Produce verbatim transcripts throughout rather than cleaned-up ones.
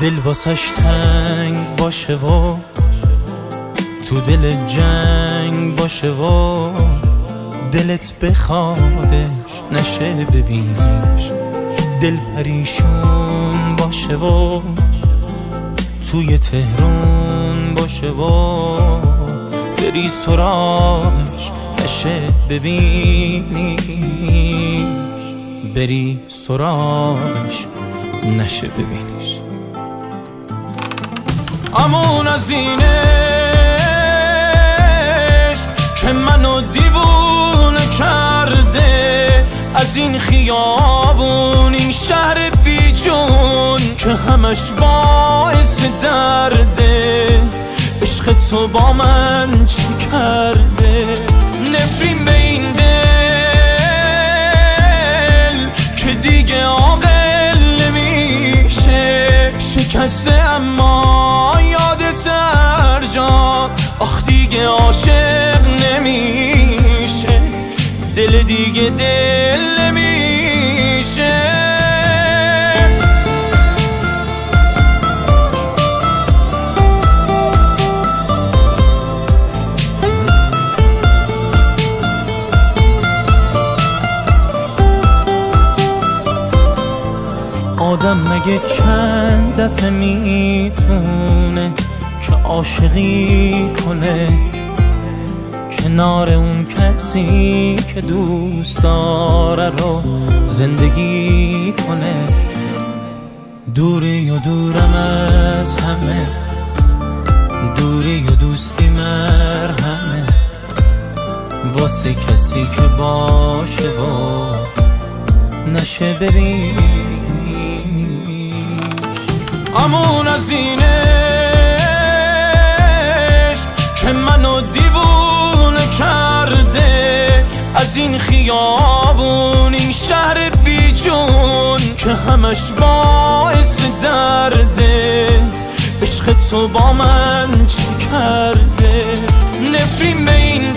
دل واسش تنگ باشه و تو دل جنگ باشه و دلت بخوادش نشه ببینش، دل پریشون باشه و توی تهرون باشه و بری سراغش نشه ببینیش، بری سراغش نشه ببینیش. امون از این عشق که منو دیوونه کرده، از این خیابون این شهر بی جون که همش باعث درده، عشق تو با من چی کرده؟ نفرین به این دل که دیگه عاقل نمیشه، شکسته اما یادت هر جا، آخ دیگه عاشق نمیشه، دل دیگه دل نمیشه. آدم مگه چند دفعه میتونه که عاشقی کنه کنار اون کسی که دوست داره رو زندگی کنه؟ دوری یا دورم از همه، دوری یا دوستی مرهمه واسه کسی که باشه و نشه ببین. امون از این عشق که منو دیوونه کرده، از این خیابون این شهر بی جون که همش باعث درده، عشق تو با من چی کرده؟ نفرین به این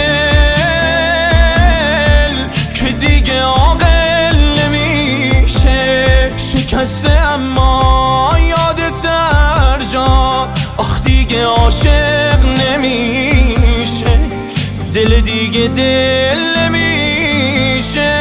دل که دیگه عاقل نمیشه، شکسته اما یادت هر جا، آخ دیگه عاشق نمیشه، دل دیگه دل نمیشه.